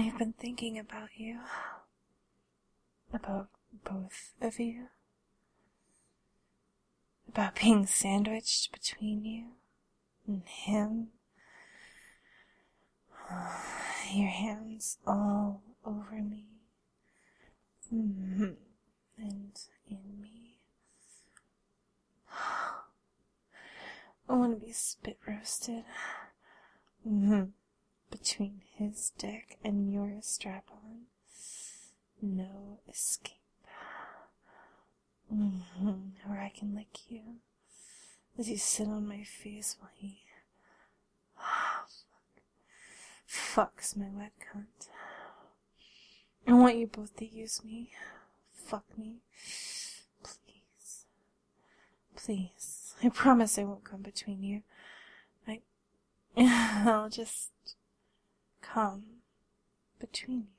I've been thinking about you. About both of you. About being sandwiched between you and him. Your hands all over me. And in me. I want to be spit roasted. Between his dick and your strap-on. No escape. Where I can lick you as you sit on my face while he fucks my wet cunt. I want you both to use me. Fuck me. Please. Please. I promise I won't come between you. I'll just come between you.